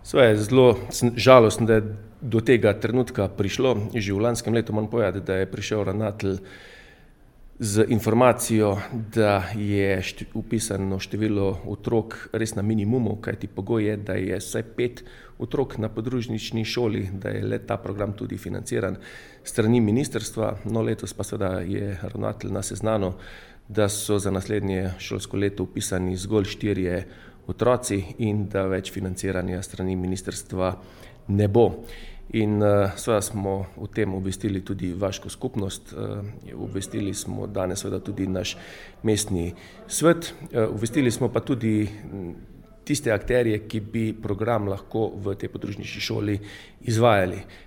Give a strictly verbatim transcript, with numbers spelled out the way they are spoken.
Seveda je zelo žalostno, da je do tega trenutka prišlo. Že v lanskem letu moram povedati, da je prišel ravnatelj z informacijo, da je vpisano število otrok res na minimumu, kajti pogoj je, da je vsaj pet otrok na podružnični šoli, da je le ta program tudi financiran s strani ministrstva. No, letos pa seveda je ravnatelj nas seznanil, da so za naslednje šolsko leto vpisani zgolj štirje otroci in da več financiranja s strani ministrstva ne bo. In seveda smo o tem obvestili tudi vaško skupnost, obvestili smo danes seveda tudi naš mestni svet, obvestili smo pa tudi tiste akterje, ki bi program lahko v tej podružnični šoli izvajali.